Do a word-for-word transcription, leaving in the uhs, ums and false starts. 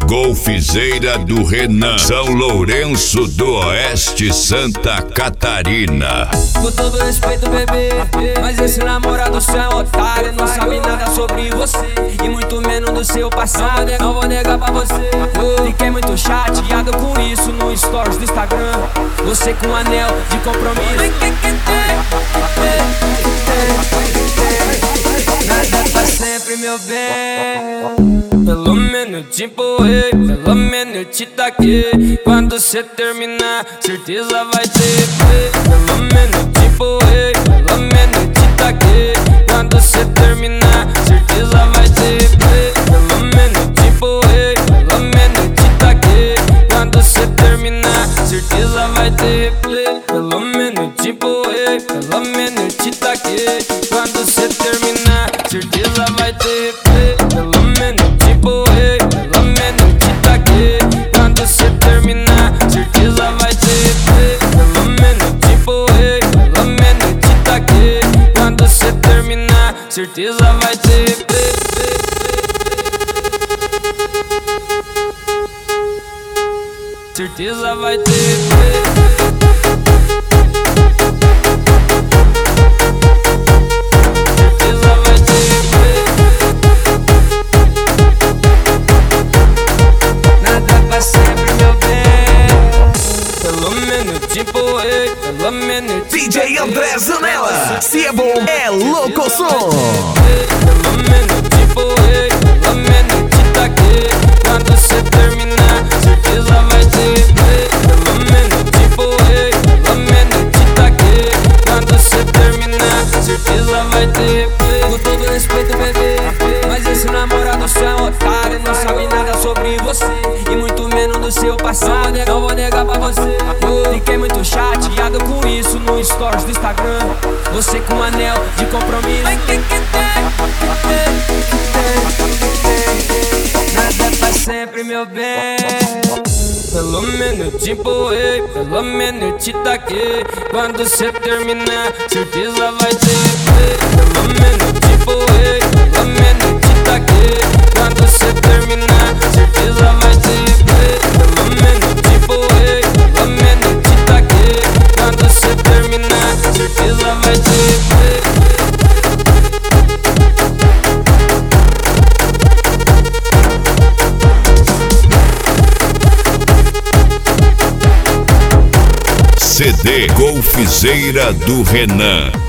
Golfizeira do Renan, São Lourenço do Oeste, Santa Catarina. Com todo respeito, bebê, mas esse namorado seu é um otário. Não sabe nada sobre você e muito menos do seu passado. Não vou negar pra você. Fiquei muito chateado com isso no stories do Instagram. Você com um anel de compromisso. Nada pra sempre, meu bem. Pelo menos te empurrei, pelo menos eu te taquei. Quando cê terminar, certeza vai ter play. Pelo menos te empurrei, pelo menos eu te taquei. Quando cê terminar, certeza vai ter play. Pelo menos te empurrei, pelo menos eu te taquei. Quando cê terminar, certeza vai ter play. Pelo menos te empurrei, pelo menos eu te taquei. Quando cê terminar, certeza vai ter play. Pelo menos te empurrei, pelo menos eu te taquei. Quando cê terminar, certeza vai ter play. Pelo menos te empurrei, pelo menos eu te taquei. Quando cê terminar, certeza vai ter play. Certeza vai ter play. Certeza vai ter play. Nada pra sempre, meu bem. Pelo menos te empurrei, pelo menos eu te D J André Zanella, se é bom, é louco som. Pelo menos te empurrei, pelo menos eu te taquei. Quando cê terminar, certeza vai ter play. Pelo menos te empurrei, pelo menos eu te taquei. Quando cê terminar, certeza vai ter play. Com todo respeito, bebê, mas esse namorado seu é um otário. Não sabe nada sobre você e muito menos do seu passado. Não vou negar pra você. Fiquei muito chateado com isso no stories do Instagram. Você com um anel de compromisso. Nada pra sempre, meu bem. Pelo menos te empurrei, pelo menos eu te taquei. Quando cê terminar, certeza vai ter play. Pelo menos te empurrei, pelo menos eu te taquei. Quando cê terminar, certeza vai ter play. Pelo menos te empurrei, pelo menos eu te taquei. Quando cê terminar, certeza vai ter play. C D Golfizeira do Renan.